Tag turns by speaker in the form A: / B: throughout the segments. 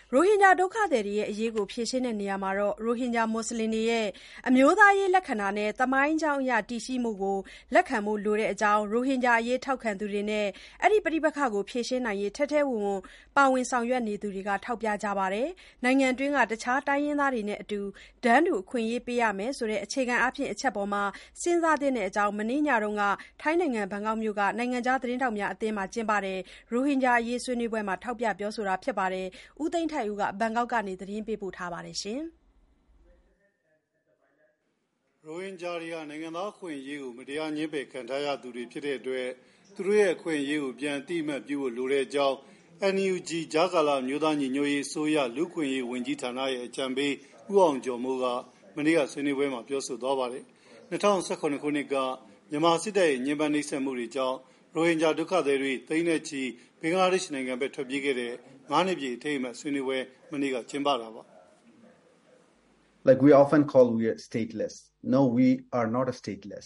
A: ရိုဟင်ဂျာဒုက္ခသည်တွေရဲ့အရေးကိုဖြေရှင်းတဲ့နေရာမှာရိုဟင်ဂျာမွတ်ဆလင်တွေရဲ့အမျိုးသားရေးလက္ခဏာနဲ့သမိုင်းကြောင်းအရတည်ရှိမှုကိုလက်ခံဖို့လိုတဲ့အကြောင်းရိုဟင်ဂျာအရေးထောက်ခံသူတွေနဲ့အဲဒီပဋိပက္ခကိုဖြေရှင်းနိုင်ရေးထဲထဲဝင်ဝင်ပါဝင်ဆောင်ရွက်နေသူတွေကထောက်ပြကြပါတယ်။နိုင်ငံတွင်းကတခြားတိုင်းရင်းသားတွေနဲ့အတူတန်းတူအခွင့်အရေးပေးရမယ်ဆိုတဲ့အခြေခံအားဖြင့်အချက်ပေါ်မှာစဉ်းစားသင့်တဲ့အကြောင်းမနေ့ညတုန်းကထိုင်းနိုင်ငံဘန်ကောက်မြို့ကနိုင်ငံခြားသတင်းထောက်များအသင်းမှာကျင်းပတဲ့ရိုဟင်ဂျာအရေးဆွေးနွေးပွဲမှာထောက်ပြပြောဆိုတာဖြစ်ပါတယ်။ဦးသိန်းထိုက်ဦးကဘန်ကောက်ကနေသတင်းပေးပို့ထားပါတယ်ရှင်
B: ။ရိုဟင်ဂျာတွေဟာနိုင်ငံသားအခွင့်အရေးကိုမတရားညှဉ်းပယ်ခံထားရသူတွေဖြစ်တဲ့အတွက်သူတို့ရဲ့အခွင့်အရေးကိုပြန်အသိအမှတ်ပြုဖို့လိုတဲ့အကြောင်း NUG ကြားကာလမျိုးသားညီညွတ်ရေးအစိုးရလူ့အခွင့်အရေးဝန်ကြီးဌာနရဲ့အကြံပေးဦးအောင်ကျော်မိုးကမနေ့ကဆွေးနွေးပွဲမှာပြောဆိုသွားပါတယ်။2018ခုနှစ်ကမြန်မာစစ်တပ်ရဲ့ညှဉ်းပန်းနှိပ်စက်မှုတွေကြောင့်ရိုဟင်ဂျာဒုက္ခသည်တွေသိန်းနဲ့ချီဘင်္ဂလားဒေ့ရှ်နိုင်ငံဘက်ထွက်ပြေးခဲ့တဲ့9နှစ်ပြည့်အထိမ်းအမှတ်ဆွေးနွေးပွဲမနေ့ကကျင်းပတာပါ။
C: Like we often call we are stateless. No, we are not a stateless.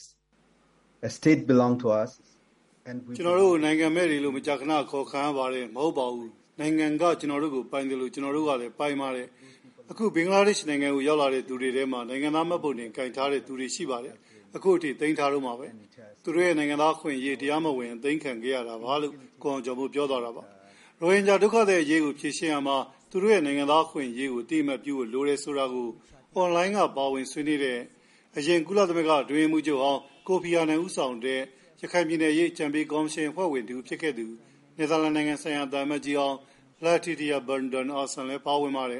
C: A state belongs to us
B: and we ကျွန်တော်တို့နိုင်ငံမဲ့တွေလို့မကြာခဏခေါ်ခံရပါတယ်မဟုတ်ပါဘူး။နိုင်ငံကကျွန်တော်တို့ကိုပိုင်တယ်လို့ကျွန်တော်တို့ကလည်းပိုင်ပါတယ်။အခုဘင်္ဂလားဒေ့ရှ်နိုင်ငံကိုရောက်လာတဲ့သူတွေထဲမှာနိုင်ငံသားမှတ်ပုံတင်ကင်ထားတဲ့သူတွေရှိပါတယ်။အခုအထိသိမ်းထားတော့မှာပဲ။သူတို့ရဲ့နိုင်ငံသားအခွင့်အရေးတရားမဝင်သိမ်းခံခဲ့ရတာပါလို့ကိုအောင်ကျော်မိုးပြောသွားတာပါ။ရိုဟင်ဂျာဒုက္ခသည်အရေးကိုဖြေရှင်းရမှာသူတို့ရဲ့နိုင်ငံသားအခွင့်အရေးကိုအတိအမှတ်ပြုဖို့လိုတယ်ဆိုတာကိုအွန်လိုင်းကပါဝင်ဆွေးနွေးတဲ့အရင်ကုလသမဂ္ဂအတွင်းမှုချုပ်အောင်ကိုဖီအာနန်ဦးဆောင်တဲ့ရခိုင်ပြည်နယ်ရေးအကြံပေးကော်မရှင်အဖွဲ့ဝင်တူဖြစ်ခဲ့သူနယ်သာလန်နိုင်ငံဆိုင်ရာတာမတ်ကြီးအောင်လာတီတီယာဘန်ဒန်အာဆန်လည်းပါဝင်ပါတယ်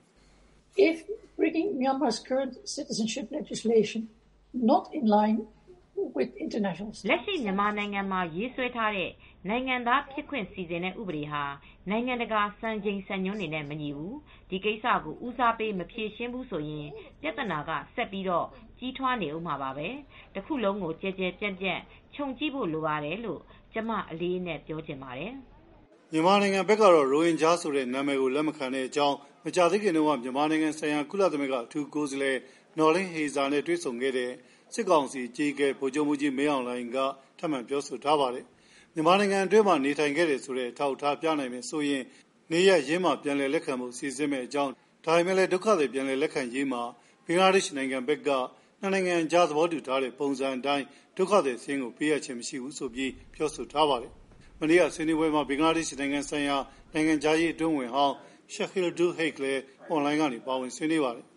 D: If bringing Myanmar's current citizenship legislation not in line with international standards
E: လက်ရှိမြန်မာနိုင်ငံမှာရေးဆွဲထားတဲ့နိုင်ငံသားဖြစ်ခွင့်စီစဉ်တဲ့ဥပဒေဟာနိုင်ငံတကာစံချိန်စံညွှန်းတွေနဲ့မညီဘူးဒီကိစ္စကိုဦးစားပေးမဖြေရှင်းဘူးဆိုရင်ပြဿနာကဆက်ပြီးတော့ကြီးထွားနေဦးမှာပါပဲတခုလုံးကိုကြဲကြဲပြန့်ပြန့်ခြုံကြည့်ဖို့လိုပါတယ်လို့ကျမအလေးနဲ့ပြောချင်ပါတယ်
B: မြန်မာနိုင်ငံဘက်ကတော့ရိုဟင်ဂျာဆိုတဲ့နာမည်ကိုလက်မခံတဲ့အကြောင်းမကြာသေးခင်တုန်းကမြန်မာနိုင်ငံဆိုင်ရာကုလသမဂ္ဂအထူးကိုယ်စားလှယ်နော်လင်းဟေဇာနဲ့တွေ့ဆုံခဲ့တဲ့စစ်ကောင်စီကြီးကဗိုလ်ချုပ်မှုကြီးမင်းအောင်လှိုင်ကထပ်မံပြောဆိုထားပါတယ်မြန်မာနိုင်ငံအတွင်းမှာနေထိုင်ခဲ့တဲ့ဆိုတဲ့အထောက်အထားပြနိုင်မယ်ဆိုရင်နေရရင်းမှာပြန်လည်လက်ခံမှုစီစဉ်မဲ့အကြောင်းဒါပေမဲ့လည်းဒုက္ခတွေပြန်လည်လက်ခံရေးမှာဘင်္ဂလားဒေ့ရှ်နိုင်ငံဘက်ကနှစ်နိုင်ငံကြားသဘောတူထားတဲ့ပုံစံအတိုင်းဒုက္ခတွေဆင်းကိုပေးရခြင်းမရှိဘူးဆိုပြီးပြောဆိုထားပါတယ်မနေ့ကဆွေးနွေးပွဲမှာဘင်္ဂလားဒေ့ရှ်နိုင်ငံဆိုင်ရာနိုင်ငံသားရေးအတွင်းဝင်ဟောင်းရှက်ခီလ်ဒူဟိတ်လည်းအွန်လိုင်းကနေပါဝင်ဆွေးနွေးပါတယ်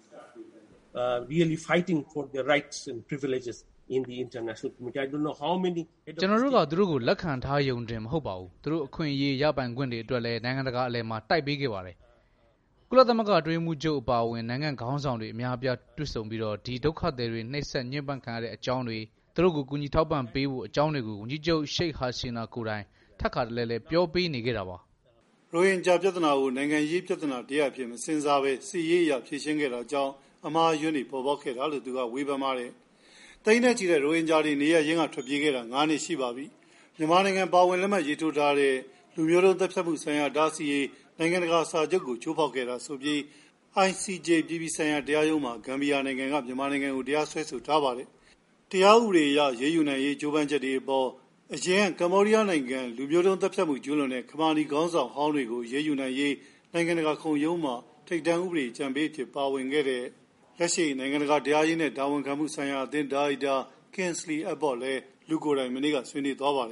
F: really fighting for the rights and privileges in the international community. I don't know how many
G: ကျွန်တော်တို့ကသူတို့ကိုလက်ခံထားရုံတင်မဟုတ်ပါဘူးသူတို့အခွင့်အရေးရပိုင်ခွင့်တွေအတွက်လည်းနိုင်ငံတကာအလယ်မှာတိုက်ပေးခဲ့ပါတယ်ကုလသမဂ္ဂအတွင်းမှုချုပ်အပါအဝင်နိုင်ငံခေါင်းဆောင်တွေအများအပြားတွေ့ဆုံပြီးတော့ဒီဒုက္ခသည်တွေနှိပ်စက်ညှဉ်းပန်းခံရတဲ့အကြောင်းတွေသူတို့ကိုကူညီထောက်ပံ့ပေးဖို့အကြောင်းတွေကိုဝန်ကြီးချုပ်ရှိတ်ဟာဆီနာကိုတိုင်ထပ်ခါတလဲလဲပြောပေးနေခဲ့တာပါ
B: ရိုဟင်ဂျာပြဿနာကိုနိုင်ငံရေးပြဿနာတရားဖြစ်မစင်စားပဲစီရေးရဖြေရှင်းခဲ့တာကြောင့်အမှားယွင်းတွေပေါ်ပေါက်ခဲ့တာလို့သူကဝေဖန်ပါတယ်တိန်းနဲ့ချီတဲ့ရိုဟင်ဂျာတွေနေရရင်းကထွက်ပြေးခဲ့တာ9နှစ်ရှိပါပြီမြန်မာနိုင်ငံပါဝင်လက်မှတ်ရေးထိုးထားတဲ့လူမျိုးတုံးတပ်ဖြတ်မှုဆိုင်ရာဒါစီရေးနိုင်ငံတကာစာချုပ်ကိုချိုးဖောက်ခဲ့တာဆိုပြီး ICJ ပြည်ပဆိုင်ရာတရားရုံးမှာဂမ်ဘီယာနိုင်ငံကမြန်မာနိုင်ငံကိုတရားစွဲဆိုထားပါတယ်တရားဥပဒေအရရေးယူနိုင်ရေးကြိုးပမ်းချက်တွေအပေါ်အရင်ကမ္ဘောဒီးယားနိုင်ငံလူမျိုးတုံးတပ်ဖြတ်မှုကျူးလွန်တဲ့ခမာနီခေါင်းဆောင်ဟောင်းတွေကိုရေးယူနိုင်ရေးနိုင်ငံတကာခုံရုံးမှာထိပ်တန်းဥပဒေကြံပေးဖြစ်ပါဝင်ခဲ့တဲ့လက်ရှိနိုင်ငံတကာတရားရေးနဲ့တာဝန်ခံမှုဆိုင်ရာအသင်းဒါရိုက်တာ Kingsley Abbott လည်းလူကိုယ်တိုင်မနေ့ကဆွေးနွေးသွားပါတယ်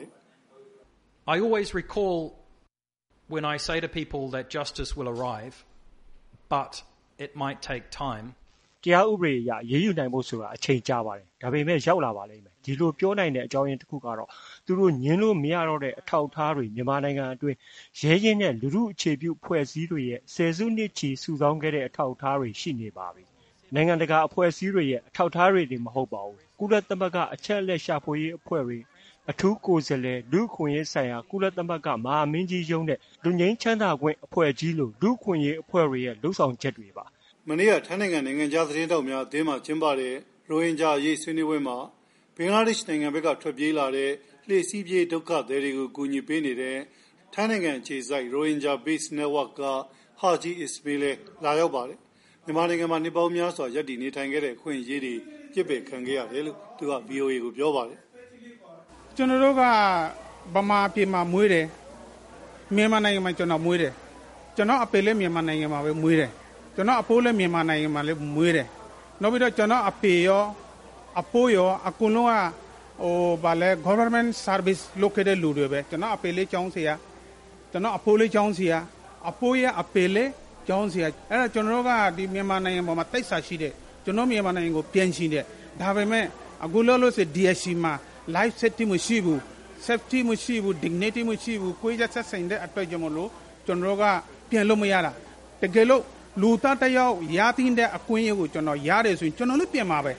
H: I always recall when I say to people that justice will arrive but it might take time
I: တရားဥပဒေအရရေးယူနိုင်ဖို့ဆိုတာအချိန်ကြာပါတယ်ဒါပေမဲ့ရောက်လာပါလိမ့်မယ်ဒီလိုပြောနိုင်တဲ့အကြောင်းရင်းတစ်ခုကတော့သူတို့ညှင်းလို့မရတော့တဲ့အထောက်အထားတွေမြန်မာနိုင်ငံအတွင်းရဲရင်းနဲ့လူမှုအခြေပြုဖွဲ့စည်းတွေရဲ့ဆယ်စုနှစ်ချီစုဆောင်းခဲ့တဲ့အထောက်အထားတွေရှိနေပါပြီနိုင်ငံတကာအဖွဲ့အစည်းတွေရဲ့အထောက်အထားတွေမဟုတ်ပါဘူးကုလသမဂ္ဂအချက်အလက်ရှာဖွေရေးအဖွဲ့တွေအထူးကိုယ်စားလှယ်လူ့ခွင့်ရေးဆိုင်ရာကုလသမဂ္ဂမဟာမင်းကြီးရုံးနဲ့လူငင်းချမ်းသာခွင့်အဖွဲ့ကြီးလိုလူ့ခွင့်ရေးအဖွဲ့တွေရဲ့လှုပ်ဆောင်ချက်တွေပါ
B: မနေ့ကထိုင်းနိုင်ငံခြားသတင်းတောက်များအသင်းမှကျင်းပတဲ့ရိုဟင်ဂျာအရေးဆွေးနွေးပွဲမှာဘင်္ဂလားဒေ့ရှ်နိုင်ငံဘက်ကထွက်ပြေးလာတဲ့လှေစီးပြေးဒုက္ခသည်တွေကိုကူညီပေးနေတဲ့ထိုင်းနိုင်ငံခြေစိုက်ရိုဟင်ဂျာ Base Network ကဟာဂျီအစ်မေးလ်လာရောက်ပါတယ်မြန်မာနိုင်ငံမှာနှစ်ပေါင်းများစွာရပ်တည်နေထိုင်ခဲ့တဲ့အခွင့်အရေးတွေပြစ်ပယ်ခံခဲ့ရတယ်လို့သူက VOA ကိုပြောပါတယ်
J: ကျွန်တော်တို့ကဗမာပြည်မှာမွေးတယ်မြန်မာနိုင်ငံမှာကျွန်တော်မွေးတယ်ကျွန်တော်အဖေလည်းမြန်မာနိုင်ငံမှာပဲမွေးတယ်ကျွန်တော်အဖိုးလည်းမြန်မာနိုင်ငံမှာလည်းမွေးတယ်နောက်ပြီးတော့ကျွန်တော်အဖေရောအဖိုးရောအကုန်လုံးကဘာလဲ government service လုပ်ခဲ့တဲ့လူတွေပဲကျွန်တော်အဖေလေးကျောင်းဆရာကျွန်တော်အဖိုးလေးကျောင်းဆရာအဖိုးရဲ့အဖေလေးကျောင်းဆရာအဲ့ဒါကျွန်တော်ကဒီမြန်မာနိုင်ငံပေါ်မှာတိတ်ဆာရှိတဲ့ကျွန်တော်မြန်မာနိုင်ငံကိုပြန်ရှင်းတဲ့ဒါပေမဲ့အခုလို့ဆို DSC မှာ life safety မရှိဘူး safety မရှိဘူး dignity မရှိဘူးကိုယ်ရဆက်ဆိုင်တဲ့အတွက်ကြောင့်မလို့ကျွန်တော်ကပြန်လို့မရတာတကယ်လို့လူသားတယောက်ရတင်တဲ့အခွင့်အရေးကိုကျွန်တော်ရတယ်ဆိုရင်ကျွန်တော်လည်းပြန်မှာပဲ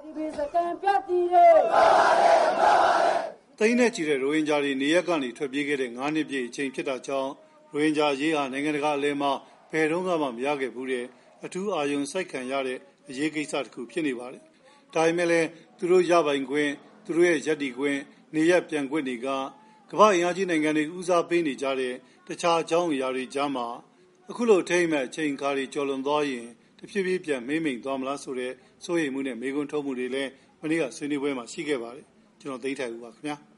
B: တိန်းနဲ့ကြည့်တဲ့ရိုဟင်ဂျာတွေနေရက်ကနေထွက်ပြေးခဲ့တဲ့9နှစ်ပြည့်အချိန်ဖြစ်တာကြောင့်ရိုဟင်ဂျာရေးဟာနိုင်ငံတကာအလဲမှာဘယ်တော့မှမရခဲ့ဘူးတဲ့အထူးအာရုံစိုက်ခံရတဲ့အရေးကိစ္စတစ်ခုဖြစ်နေပါတယ်။ဒါပေမဲ့လည်းသူတို့ရပိုင်ခွင့်သူတို့ရဲ့ရည်တည်ခွင့်နေရက်ပြန်ခွင့်တွေကကမ္ဘာ့အင်အားကြီးနိုင်ငံတွေဦးစားပေးနေကြတဲ့တခြားအကြောင်းအရာတွေကြားမှာအခုလိုထိမ့်မဲ့အချိန်ခါတွေကျော်လွန်သွားရင်တဖြည်းဖြည်းပြန်မိမ့်မိန်သွားမလားဆိုတဲ့စိုးရိမ်မှုနဲ့မေးခွန်းထုတ်မှုတွေလည်းမနေ့ကဆွေးနွေးပွဲမှာရှိခဲ့ပါတယ်။ကျွန်တော်သိထိုက်ဦးပါခင်ဗျာ။